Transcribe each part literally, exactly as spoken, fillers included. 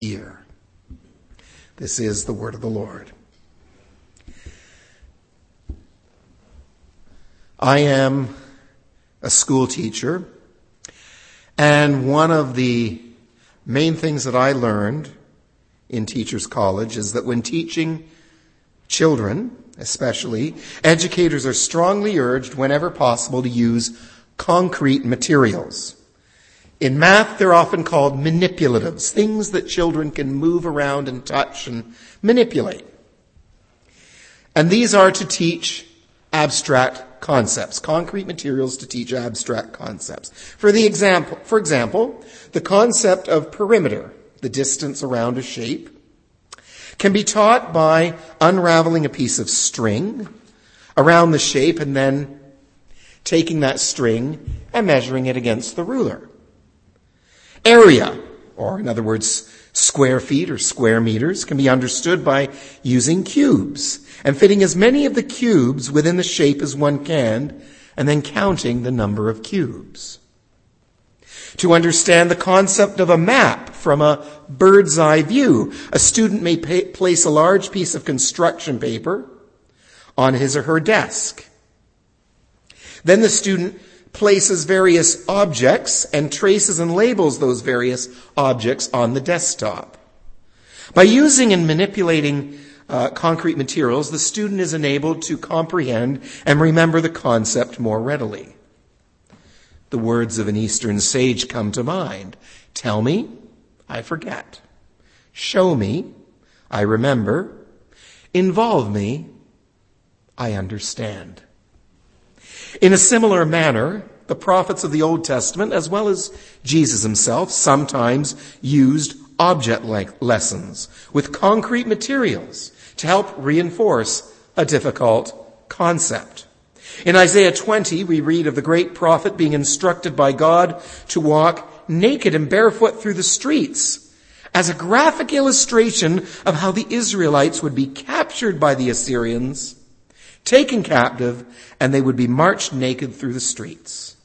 ear. This is the word of the Lord. I am a school teacher, and one of the main things that I learned in Teachers College is that when teaching children, especially, educators are strongly urged whenever possible to use concrete materials. In math, they're often called manipulatives, things that children can move around and touch and manipulate. And these are to teach abstract concepts, concrete materials to teach abstract concepts. For the example, for example, the concept of perimeter, the distance around a shape, can be taught by unraveling a piece of string around the shape and then taking that string and measuring it against the ruler. Area, or in other words, square feet or square meters, can be understood by using cubes and fitting as many of the cubes within the shape as one can, and then counting the number of cubes. To understand the concept of a map from a bird's eye view, a student may pay, place a large piece of construction paper on his or her desk. Then the student places various objects and traces and labels those various objects on the desktop. By using and manipulating uh, concrete materials, the student is enabled to comprehend and remember the concept more readily. The words of an Eastern sage come to mind. Tell me, I forget. Show me, I remember. Involve me, I understand. In a similar manner, the prophets of the Old Testament, as well as Jesus himself, sometimes used object lessons with concrete materials to help reinforce a difficult concept. In Isaiah twenty, we read of the great prophet being instructed by God to walk naked and barefoot through the streets as a graphic illustration of how the Israelites would be captured by the Assyrians, taken captive, and they would be marched naked through the streets.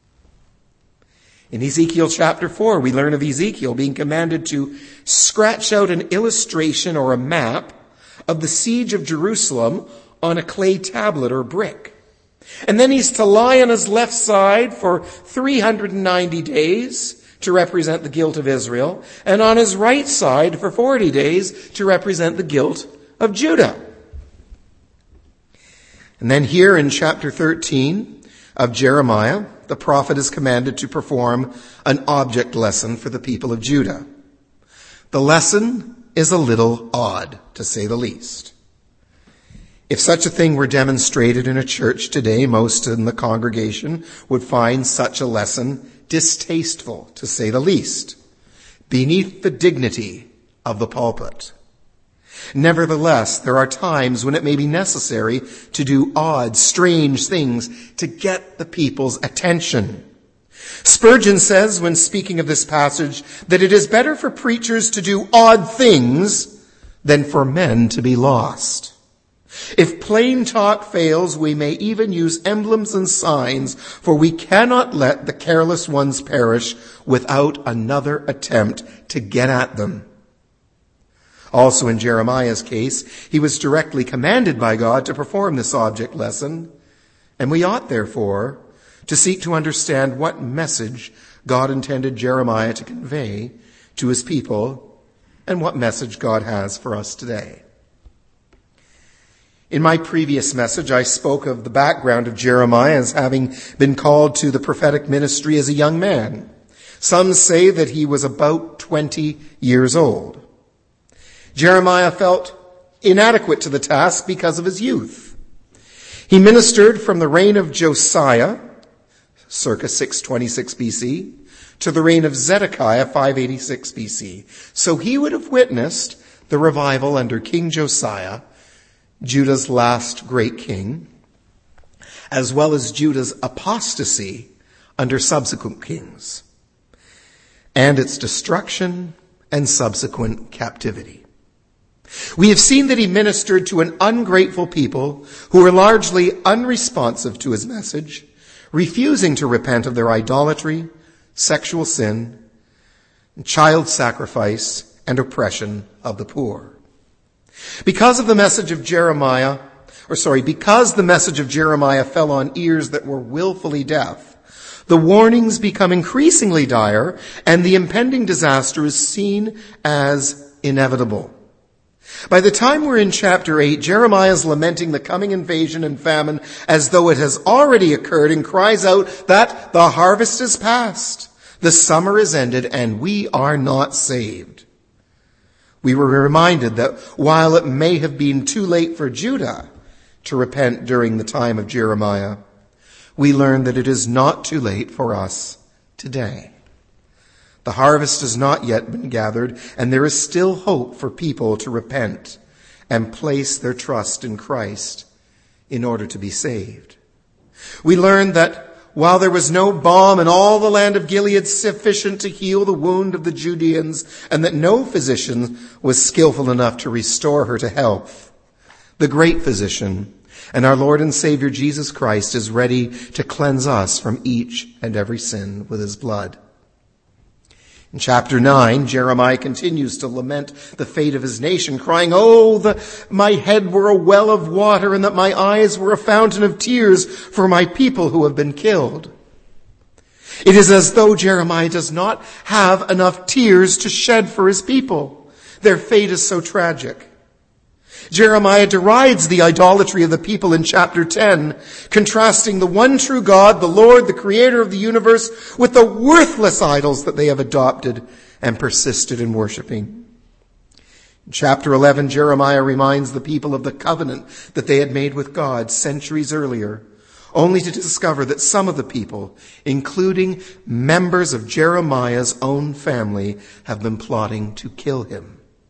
In Ezekiel chapter four, we learn of Ezekiel being commanded to scratch out an illustration or a map of the siege of Jerusalem on a clay tablet or brick. And then he's to lie on his left side for three hundred ninety days to represent the guilt of Israel, and on his right side for forty days to represent the guilt of Judah. And then here in chapter thirteen of Jeremiah, the prophet is commanded to perform an object lesson for the people of Judah. The lesson is a little odd, to say the least. If such a thing were demonstrated in a church today, most in the congregation would find such a lesson distasteful, to say the least, beneath the dignity of the pulpit. Nevertheless, there are times when it may be necessary to do odd, strange things to get the people's attention. Spurgeon says, when speaking of this passage, that it is better for preachers to do odd things than for men to be lost. If plain talk fails, we may even use emblems and signs, for we cannot let the careless ones perish without another attempt to get at them. Also in Jeremiah's case, he was directly commanded by God to perform this object lesson, and we ought, therefore, to seek to understand what message God intended Jeremiah to convey to his people and what message God has for us today. In my previous message, I spoke of the background of Jeremiah as having been called to the prophetic ministry as a young man. Some say that he was about twenty years old. Jeremiah felt inadequate to the task because of his youth. He ministered from the reign of Josiah, circa six twenty-six B C, to the reign of Zedekiah, five eighty-six B C. So he would have witnessed the revival under King Josiah, Judah's last great king, as well as Judah's apostasy under subsequent kings, and its destruction and subsequent captivity. We have seen that he ministered to an ungrateful people who were largely unresponsive to his message, refusing to repent of their idolatry, sexual sin, child sacrifice, and oppression of the poor. Because of the message of Jeremiah, or sorry, because the message of Jeremiah fell on ears that were willfully deaf, the warnings become increasingly dire, and the impending disaster is seen as inevitable. By the time we're in chapter eight, Jeremiah is lamenting the coming invasion and famine as though it has already occurred, and cries out that the harvest is past, the summer is ended, and we are not saved. We were reminded that while it may have been too late for Judah to repent during the time of Jeremiah, we learn that it is not too late for us today. The harvest has not yet been gathered, and there is still hope for people to repent and place their trust in Christ in order to be saved. We learn that while there was no balm in all the land of Gilead sufficient to heal the wound of the Judeans, and that no physician was skillful enough to restore her to health, the great physician and our Lord and Savior Jesus Christ is ready to cleanse us from each and every sin with his blood. In chapter nine, Jeremiah continues to lament the fate of his nation, crying, "Oh, that my head were a well of water, and that my eyes were a fountain of tears for my people who have been killed." It is as though Jeremiah does not have enough tears to shed for his people. Their fate is so tragic. Jeremiah derides the idolatry of the people in chapter ten, contrasting the one true God, the Lord, the creator of the universe, with the worthless idols that they have adopted and persisted in worshiping. In chapter eleven, Jeremiah reminds the people of the covenant that they had made with God centuries earlier, only to discover that some of the people, including members of Jeremiah's own family, have been plotting to kill him.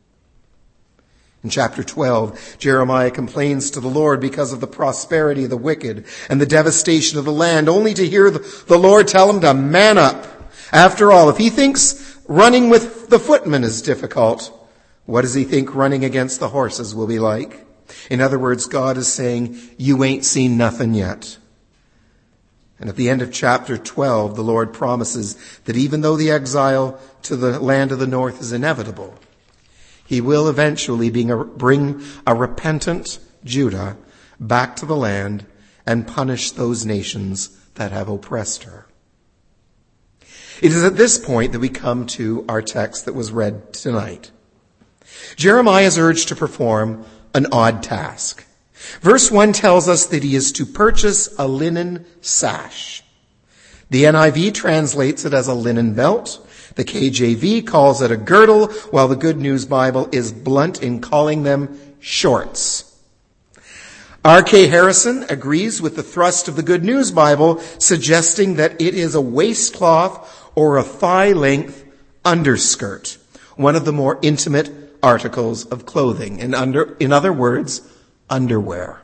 In chapter twelve, Jeremiah complains to the Lord because of the prosperity of the wicked and the devastation of the land, only to hear the Lord tell him to man up. After all, if he thinks running with the footmen is difficult, what does he think running against the horses will be like? In other words, God is saying, you ain't seen nothing yet. And at the end of chapter twelve, the Lord promises that even though the exile to the land of the north is inevitable, he will eventually bring a repentant Judah back to the land and punish those nations that have oppressed her. It is at this point that we come to our text that was read tonight. Jeremiah is urged to perform an odd task. Verse one tells us that he is to purchase a linen sash. The N I V translates it as a linen belt. The K J V calls it a girdle, while the Good News Bible is blunt in calling them shorts. R K Harrison agrees with the thrust of the Good News Bible, suggesting that it is a waistcloth or a thigh-length underskirt, one of the more intimate articles of clothing. In, under, in other words, underwear.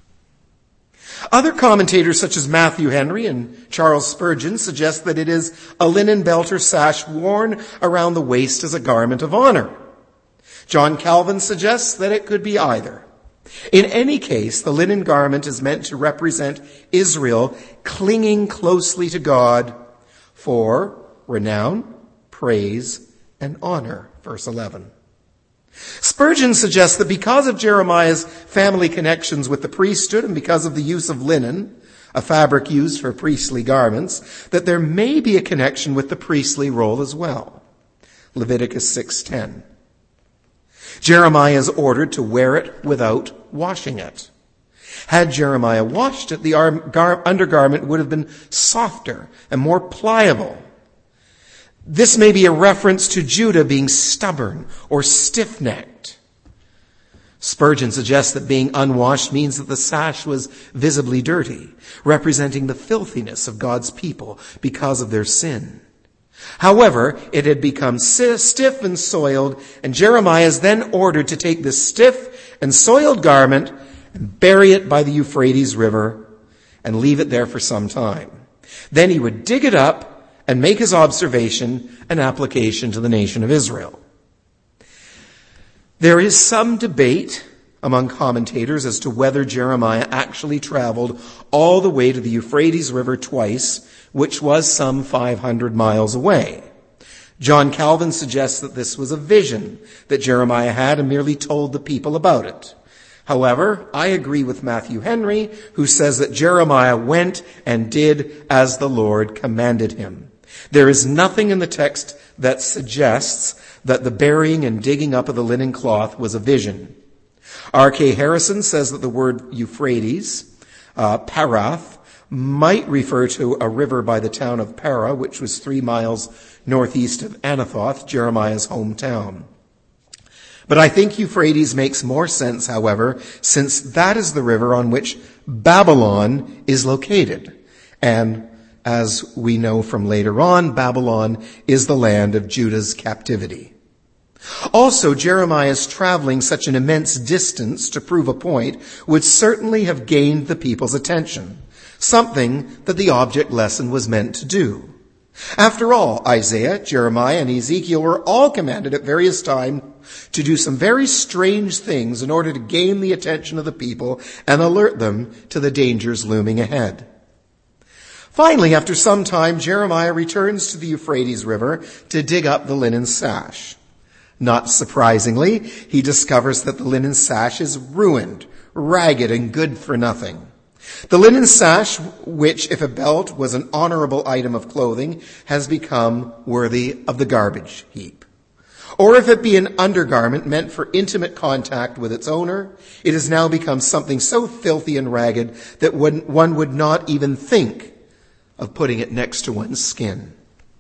Other commentators such as Matthew Henry and Charles Spurgeon suggest that it is a linen belt or sash worn around the waist as a garment of honor. John Calvin suggests that it could be either. In any case, the linen garment is meant to represent Israel clinging closely to God for renown, praise, and honor. Verse eleven. Spurgeon suggests that because of Jeremiah's family connections with the priesthood and because of the use of linen, a fabric used for priestly garments, that there may be a connection with the priestly role as well. Leviticus six ten. Jeremiah is ordered to wear it without washing it. Had Jeremiah washed it, the undergarment would have been softer and more pliable. This may be a reference to Judah being stubborn or stiff-necked. Spurgeon suggests that being unwashed means that the sash was visibly dirty, representing the filthiness of God's people because of their sin. However, it had become stiff and soiled, and Jeremiah is then ordered to take this stiff and soiled garment and bury it by the Euphrates River and leave it there for some time. Then he would dig it up and make his observation an application to the nation of Israel. There is some debate among commentators as to whether Jeremiah actually traveled all the way to the Euphrates River twice, which was some five hundred miles away. John Calvin suggests that this was a vision that Jeremiah had and merely told the people about it. However, I agree with Matthew Henry, who says that Jeremiah went and did as the Lord commanded him. There is nothing in the text that suggests that the burying and digging up of the linen cloth was a vision. R K Harrison says that the word Euphrates, uh, Parath, might refer to a river by the town of Para, which was three miles northeast of Anathoth, Jeremiah's hometown. But I think Euphrates makes more sense, however, since that is the river on which Babylon is located. And as we know from later on, Babylon is the land of Judah's captivity. Also, Jeremiah's traveling such an immense distance to prove a point would certainly have gained the people's attention, something that the object lesson was meant to do. After all, Isaiah, Jeremiah, and Ezekiel were all commanded at various times to do some very strange things in order to gain the attention of the people and alert them to the dangers looming ahead. Finally, after some time, Jeremiah returns to the Euphrates River to dig up the linen sash. Not surprisingly, he discovers that the linen sash is ruined, ragged, and good for nothing. The linen sash, which, if a belt was an honorable item of clothing, has become worthy of the garbage heap. Or if it be an undergarment meant for intimate contact with its owner, it has now become something so filthy and ragged that one would not even think of putting it next to one's skin.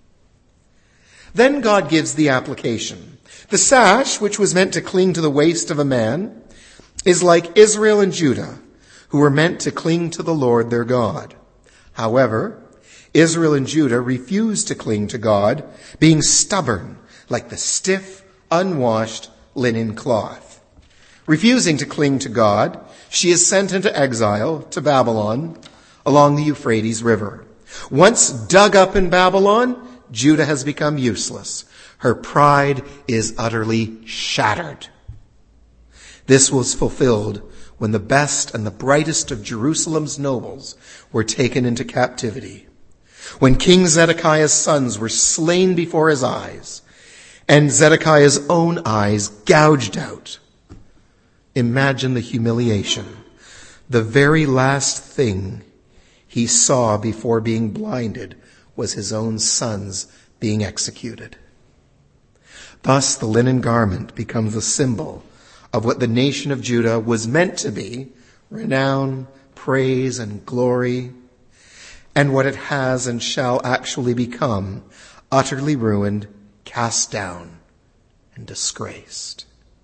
Then God gives the application. The sash, which was meant to cling to the waist of a man, is like Israel and Judah, who were meant to cling to the Lord their God. However, Israel and Judah refused to cling to God, being stubborn like the stiff, unwashed linen cloth. Refusing to cling to God, she is sent into exile to Babylon along the Euphrates River. Once dug up in Babylon, Judah has become useless. Her pride is utterly shattered. This was fulfilled when the best and the brightest of Jerusalem's nobles were taken into captivity, when King Zedekiah's sons were slain before his eyes, and Zedekiah's own eyes gouged out. Imagine the humiliation. The very last thing he saw before being blinded was his own sons being executed. Thus, the linen garment becomes a symbol of what the nation of Judah was meant to be, renown, praise, and glory, and what it has and shall actually become, utterly ruined, cast down, and disgraced.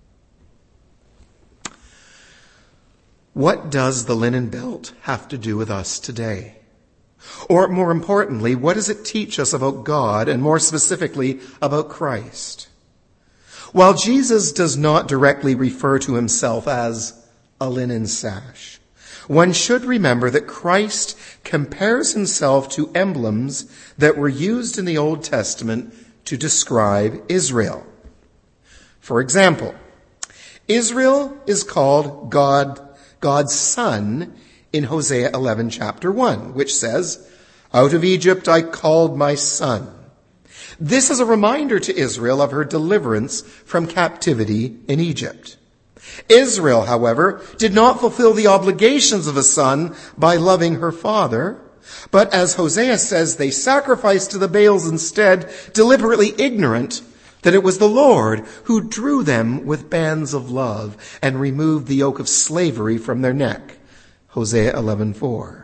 What does the linen belt have to do with us today? Or more importantly, what does it teach us about God, and more specifically about Christ? While Jesus does not directly refer to himself as a linen sash, one should remember that Christ compares himself to emblems that were used in the Old Testament to describe Israel. For example, Israel is called God, God's son in Hosea eleven, chapter one, which says, "Out of Egypt I called my son." This is a reminder to Israel of her deliverance from captivity in Egypt. Israel, however, did not fulfill the obligations of a son by loving her father, but as Hosea says, they sacrificed to the Baals instead, deliberately ignorant that it was the Lord who drew them with bands of love and removed the yoke of slavery from their neck. Hosea eleven four.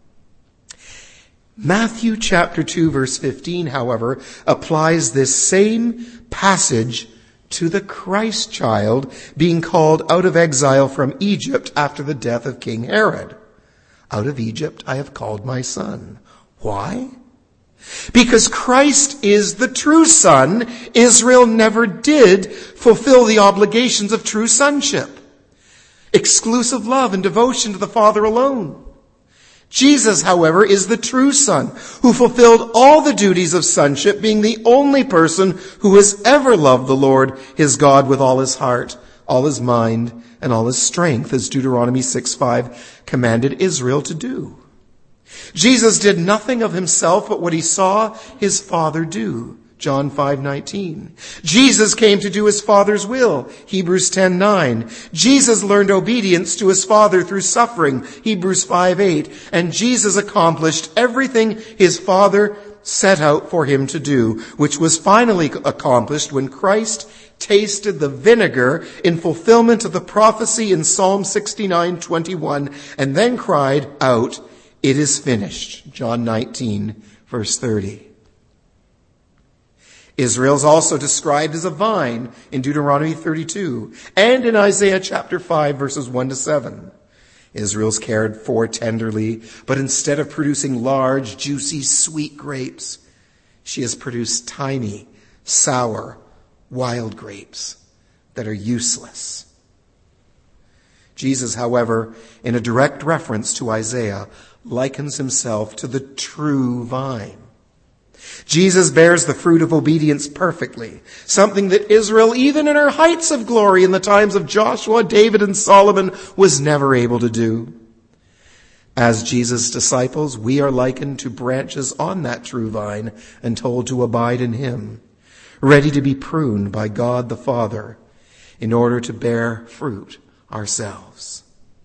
Matthew chapter two, verse fifteen, however, applies this same passage to the Christ child being called out of exile from Egypt after the death of King Herod. Out of Egypt I have called my son. Why? Because Christ is the true son. Israel never did fulfill the obligations of true sonship. Exclusive love and devotion to the Father alone. Jesus, however, is the true son who fulfilled all the duties of sonship, being the only person who has ever loved the Lord his God with all his heart, all his mind, and all his strength, as Deuteronomy six five commanded Israel to do. Jesus did nothing of himself but what he saw his Father do, John five nineteen. Jesus came to do his Father's will, Hebrews ten nine. Jesus learned obedience to his Father through suffering, Hebrews five eight. And Jesus accomplished everything his Father set out for him to do, which was finally accomplished when Christ tasted the vinegar in fulfillment of the prophecy in Psalm sixty-nine twenty-one, and then cried out, "It is finished." John nineteen, verse thirty. Israel is also described as a vine in Deuteronomy thirty-two and in Isaiah chapter five, verses one to seven. Israel's cared for tenderly, but instead of producing large, juicy, sweet grapes, she has produced tiny, sour, wild grapes that are useless. Jesus, however, in a direct reference to Isaiah, likens himself to the true vine. Jesus bears the fruit of obedience perfectly, something that Israel, even in her heights of glory in the times of Joshua, David, and Solomon, was never able to do. As Jesus' disciples, we are likened to branches on that true vine and told to abide in him, ready to be pruned by God the Father in order to bear fruit ourselves.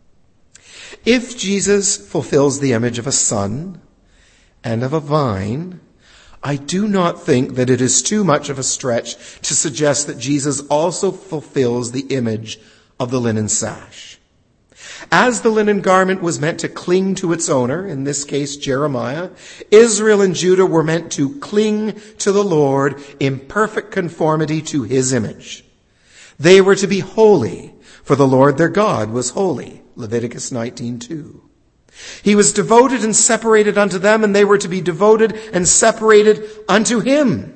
If Jesus fulfills the image of a son and of a vine, I do not think that it is too much of a stretch to suggest that Jesus also fulfills the image of the linen sash. As the linen garment was meant to cling to its owner, in this case Jeremiah, Israel and Judah were meant to cling to the Lord in perfect conformity to his image. They were to be holy, for the Lord their God was holy. Leviticus nineteen two. He was devoted and separated unto them, and they were to be devoted and separated unto him.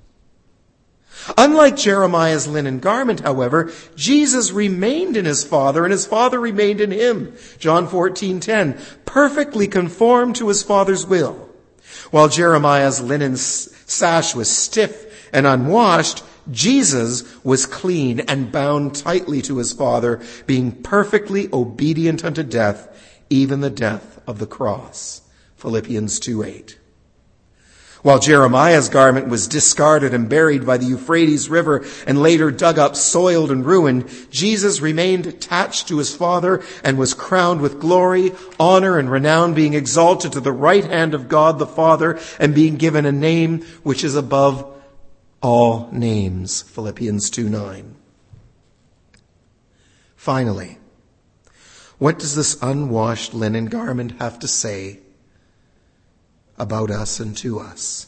Unlike Jeremiah's linen garment, however, Jesus remained in his Father, and his Father remained in him. John fourteen ten, perfectly conformed to his Father's will. While Jeremiah's linen sash was stiff and unwashed, Jesus was clean and bound tightly to his Father, being perfectly obedient unto death, even the death of the cross. Philippians two eight. While Jeremiah's garment was discarded and buried by the Euphrates River and later dug up, soiled, and ruined, Jesus remained attached to his Father and was crowned with glory, honor, and renown, being exalted to the right hand of God the Father and being given a name which is above all names. Philippians two nine. Finally, what does this unwashed linen garment have to say about us and to us?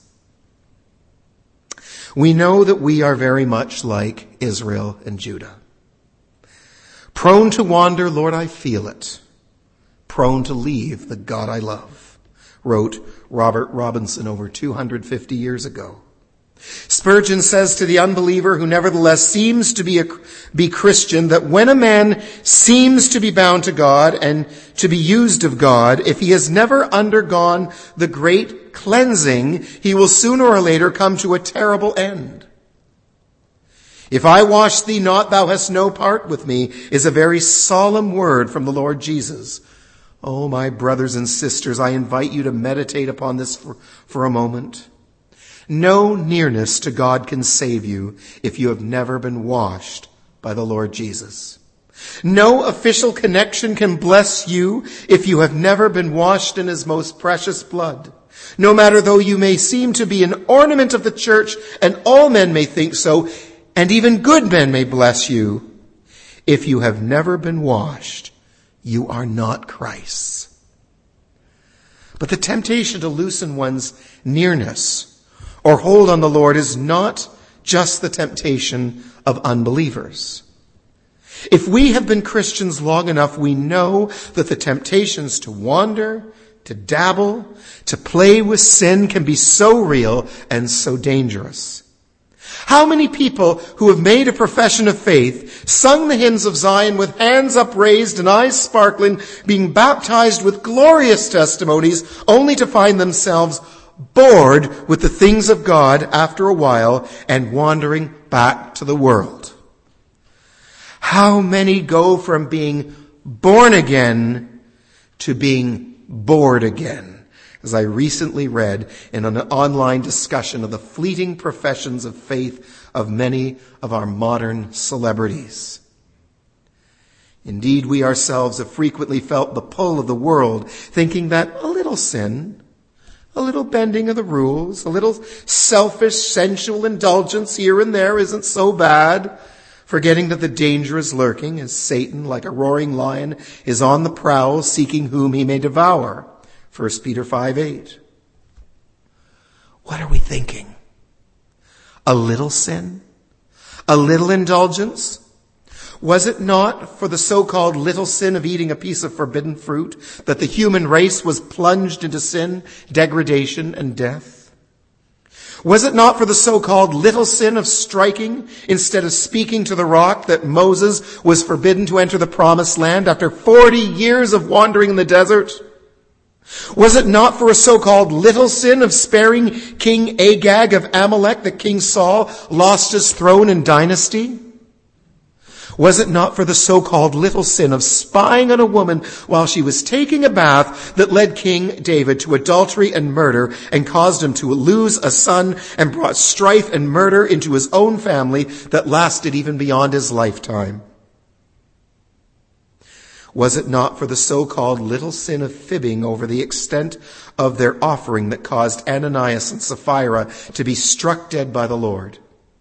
We know that we are very much like Israel and Judah. Prone to wander, Lord, I feel it. Prone to leave the God I love, wrote Robert Robinson over two hundred fifty years ago. Spurgeon says to the unbeliever who nevertheless seems to be a be Christian that when a man seems to be bound to God and to be used of God, if he has never undergone the great cleansing, he will sooner or later come to a terrible end. If I wash thee not, thou hast no part with me, is a very solemn word from the Lord Jesus. Oh, my brothers and sisters, I invite you to meditate upon this for, for a moment. No nearness to God can save you if you have never been washed by the Lord Jesus. No official connection can bless you if you have never been washed in his most precious blood. No matter though you may seem to be an ornament of the church, and all men may think so, and even good men may bless you, if you have never been washed, you are not Christ's. But the temptation to loosen one's nearness or hold on the Lord is not just the temptation of unbelievers. If we have been Christians long enough, we know that the temptations to wander, to dabble, to play with sin can be so real and so dangerous. How many people who have made a profession of faith, sung the hymns of Zion with hands upraised and eyes sparkling, being baptized with glorious testimonies, only to find themselves bored with the things of God after a while and wandering back to the world? How many go from being born again to being bored again? as I recently read in an online discussion of the fleeting professions of faith of many of our modern celebrities. Indeed, we ourselves have frequently felt the pull of the world, thinking that a little sin, a little bending of the rules, a little selfish, sensual indulgence here and there isn't so bad, forgetting that the danger is lurking as Satan, like a roaring lion, is on the prowl, seeking whom he may devour. First Peter five eight. What are we thinking? A little sin? A little indulgence? Was it not for the so-called little sin of eating a piece of forbidden fruit that the human race was plunged into sin, degradation, and death? Was it not for the so-called little sin of striking instead of speaking to the rock that Moses was forbidden to enter the promised land after forty years of wandering in the desert? Was it not for a so-called little sin of sparing King Agag of Amalek that King Saul lost his throne and dynasty? Was it not for the so-called little sin of spying on a woman while she was taking a bath that led King David to adultery and murder and caused him to lose a son and brought strife and murder into his own family that lasted even beyond his lifetime? Was it not for the so-called little sin of fibbing over the extent of their offering that caused Ananias and Sapphira to be struck dead by the Lord?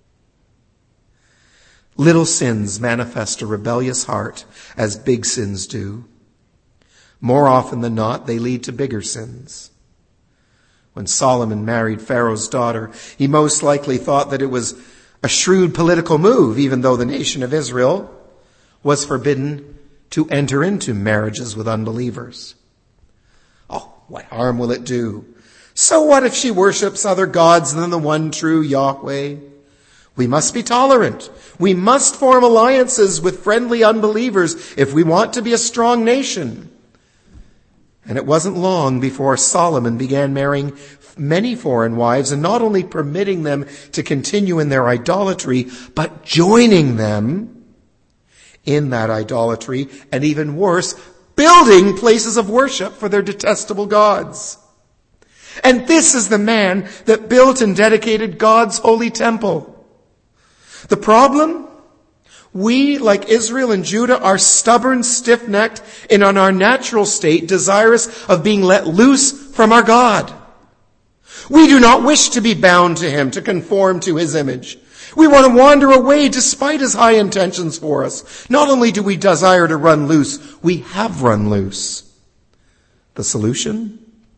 Little sins manifest a rebellious heart as big sins do. More often than not, they lead to bigger sins. When Solomon married Pharaoh's daughter, he most likely thought that it was a shrewd political move, even though the nation of Israel was forbidden to enter into marriages with unbelievers. Oh, what harm will it do? So what if she worships other gods than the one true Yahweh? We must be tolerant. We must form alliances with friendly unbelievers if we want to be a strong nation. And it wasn't long before Solomon began marrying many foreign wives and not only permitting them to continue in their idolatry, but joining them in that idolatry, and even worse, building places of worship for their detestable gods. And this is the man that built and dedicated God's holy temple. The problem? We, like Israel and Judah, are stubborn, stiff-necked, and in our natural state, desirous of being let loose from our God. We do not wish to be bound to him, to conform to his image. We want to wander away despite his high intentions for us. Not only do we desire to run loose, we have run loose. The solution?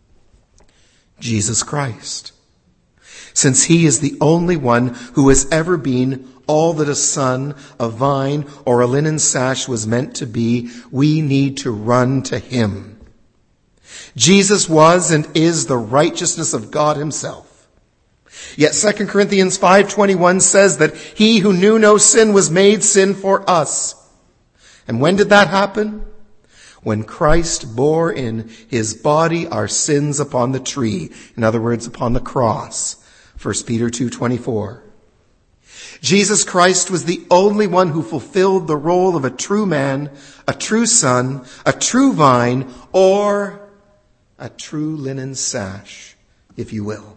Jesus Christ. Since he is the only one who has ever been all that a son, a vine, or a linen sash was meant to be, we need to run to him. Jesus was and is the righteousness of God himself. Yet Second Corinthians five twenty-one says that he who knew no sin was made sin for us. And when did that happen? When Christ bore in his body our sins upon the tree. In other words, upon the cross. First Peter two twenty-four. Jesus Christ was the only one who fulfilled the role of a true man, a true son, a true vine, or a true linen sash, if you will.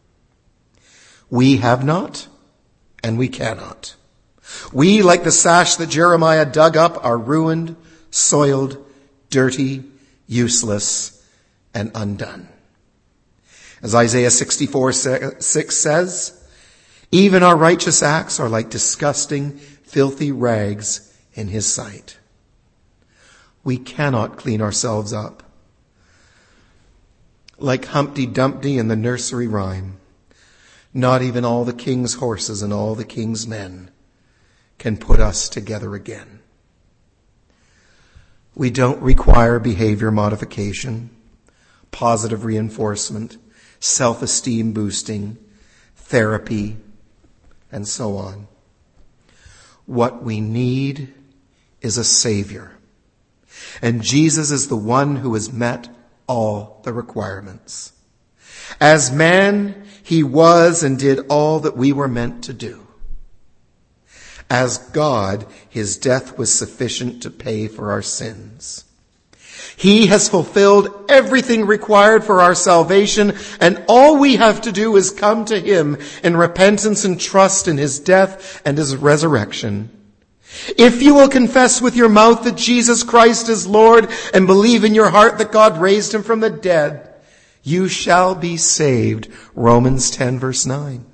We have not, and we cannot. We, like the sash that Jeremiah dug up, are ruined, soiled, dirty, useless, and undone. As Isaiah sixty-four six says, even our righteous acts are like disgusting, filthy rags in his sight. We cannot clean ourselves up. Like Humpty Dumpty in the nursery rhyme, not even all the king's horses and all the king's men can put us together again. We don't require behavior modification, positive reinforcement, self-esteem boosting, therapy, and so on. What we need is a Savior. And Jesus is the one who has met all the requirements. As man, he was and did all that we were meant to do. As God, his death was sufficient to pay for our sins. He has fulfilled everything required for our salvation, and all we have to do is come to him in repentance and trust in his death and his resurrection. If you will confess with your mouth that Jesus Christ is Lord and believe in your heart that God raised him from the dead, you shall be saved. Romans ten verse nine.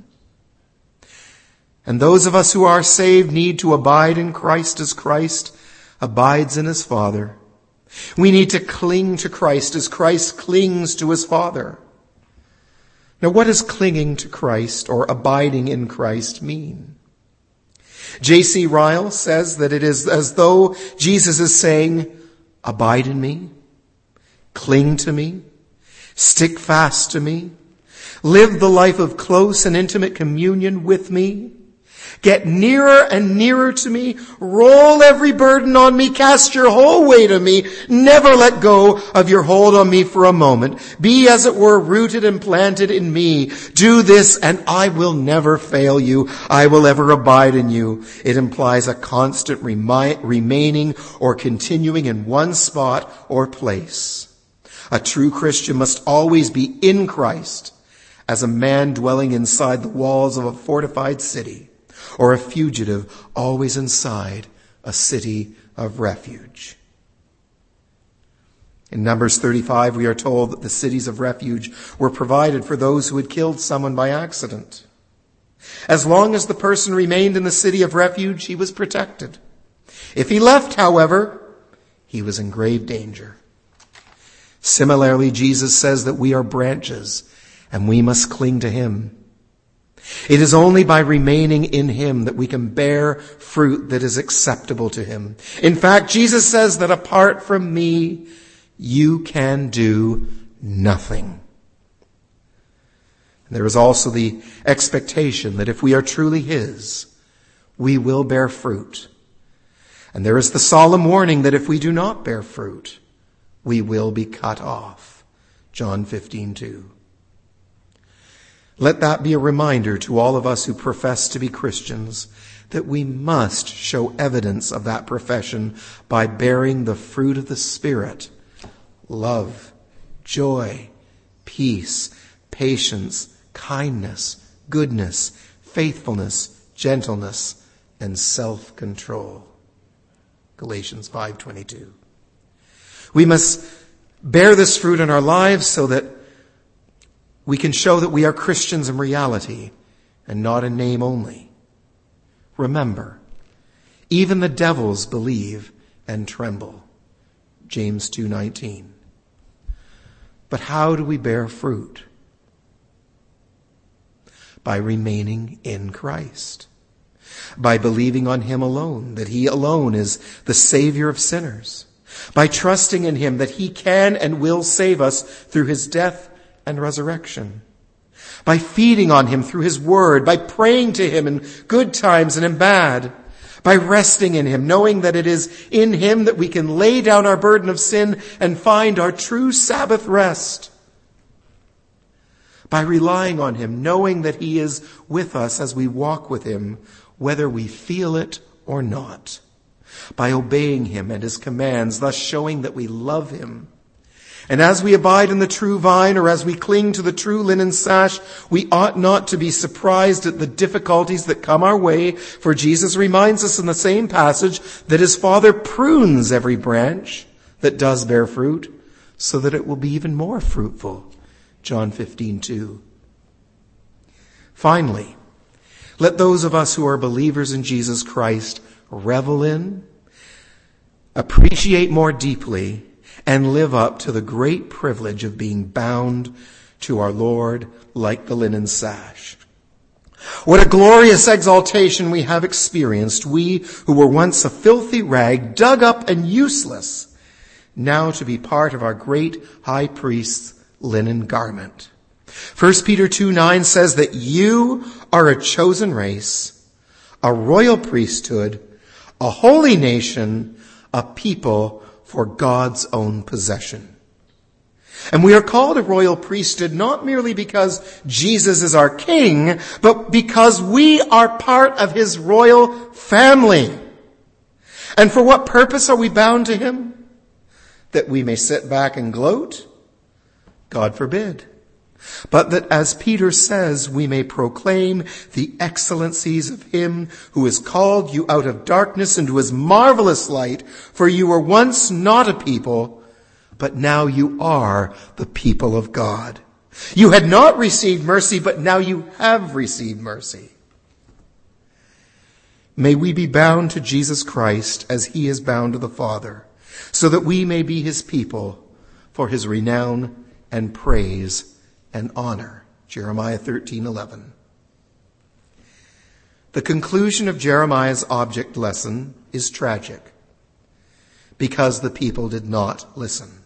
And those of us who are saved need to abide in Christ as Christ abides in his Father. We need to cling to Christ as Christ clings to his Father. Now, what does clinging to Christ or abiding in Christ mean? J C Ryle says that it is as though Jesus is saying, abide in me, cling to me, stick fast to me, live the life of close and intimate communion with me, get nearer and nearer to me, roll every burden on me, cast your whole weight on me, never let go of your hold on me for a moment. Be, as it were, rooted and planted in me. Do this and I will never fail you. I will ever abide in you. It implies a constant remi- remaining or continuing in one spot or place. A true Christian must always be in Christ, as a man dwelling inside the walls of a fortified city, or a fugitive always inside a city of refuge. In Numbers thirty-five, we are told that the cities of refuge were provided for those who had killed someone by accident. As long as the person remained in the city of refuge, he was protected. If he left, however, he was in grave danger. Similarly, Jesus says that we are branches and we must cling to him. It is only by remaining in him that we can bear fruit that is acceptable to him. In fact, Jesus says that apart from me, you can do nothing. There is also the expectation that if we are truly his, we will bear fruit. And there is the solemn warning that if we do not bear fruit, we will be cut off. John fifteen two. Let that be a reminder to all of us who profess to be Christians that we must show evidence of that profession by bearing the fruit of the Spirit: love, joy, peace, patience, kindness, goodness, faithfulness, gentleness, and self-control. Galatians five twenty-two. We must bear this fruit in our lives so that we can show that we are Christians in reality and not in name only. Remember, even the devils believe and tremble. James two nineteen. But how do we bear fruit? By remaining in Christ. By believing on him alone, that he alone is the Savior of sinners. By trusting in him that he can and will save us through his death and resurrection. By feeding on him through his word, by praying to him in good times and in bad, by resting in him, knowing that it is in him that we can lay down our burden of sin and find our true Sabbath rest. By relying on him, knowing that he is with us as we walk with him, whether we feel it or not. By obeying him and his commands, thus showing that we love him. And as we abide in the true vine, or as we cling to the true linen sash, we ought not to be surprised at the difficulties that come our way, for Jesus reminds us in the same passage that his Father prunes every branch that does bear fruit, so that it will be even more fruitful. John fifteen two. Finally, let those of us who are believers in Jesus Christ revel in, appreciate more deeply, and live up to the great privilege of being bound to our Lord like the linen sash. What a glorious exaltation we have experienced, we who were once a filthy rag, dug up and useless, now to be part of our great high priest's linen garment. First Peter two nine says that you are a chosen race, a royal priesthood, a holy nation, a people for God's own possession. And we are called a royal priesthood not merely because Jesus is our king, but because we are part of his royal family. And for what purpose are we bound to him? that we may sit back and gloat? God forbid. But that, as Peter says, we may proclaim the excellencies of him who has called you out of darkness into his marvelous light. For you were once not a people, but now you are the people of God. You had not received mercy, but now you have received mercy. May we be bound to Jesus Christ as he is bound to the Father, so that we may be his people for his renown and praise and honor. Jeremiah thirteen eleven. The conclusion of Jeremiah's object lesson is tragic, because the people did not listen.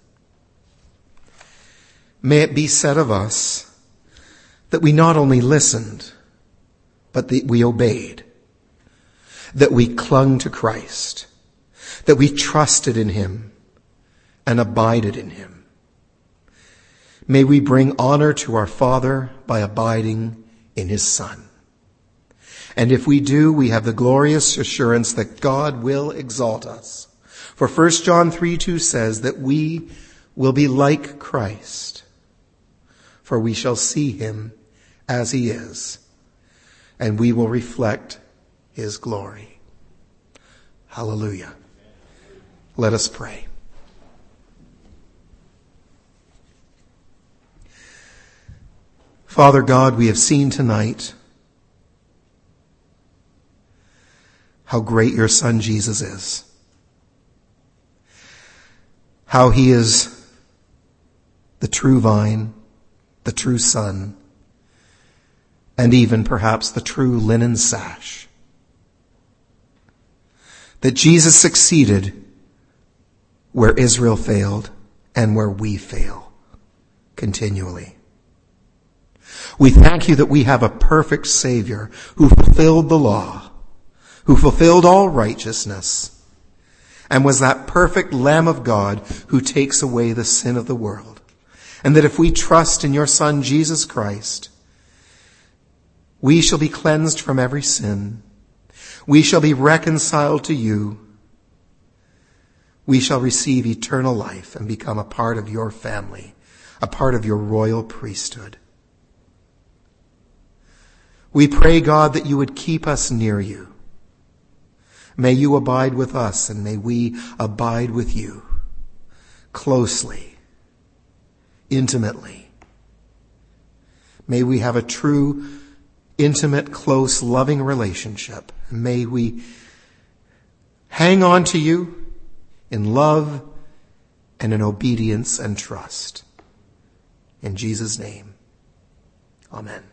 May it be said of us that we not only listened, but that we obeyed, that we clung to Christ, that we trusted in him and abided in him. May we bring honor to our Father by abiding in his Son. And if we do, we have the glorious assurance that God will exalt us. For First John three two says that we will be like Christ, for we shall see him as he is, and we will reflect his glory. Hallelujah. Let us pray. Father God, we have seen tonight how great your Son Jesus is. How he is the true vine, the true Son, and even perhaps the true linen sash. That Jesus succeeded where Israel failed and where we fail continually. We thank you that we have a perfect Savior who fulfilled the law, who fulfilled all righteousness, and was that perfect Lamb of God who takes away the sin of the world. And that if we trust in your Son, Jesus Christ, we shall be cleansed from every sin. We shall be reconciled to you. We shall receive eternal life and become a part of your family, a part of your royal priesthood. We pray, God, that you would keep us near you. May you abide with us, and may we abide with you closely, intimately. May we have a true, intimate, close, loving relationship. May we hang on to you in love and in obedience and trust. In Jesus' name, amen.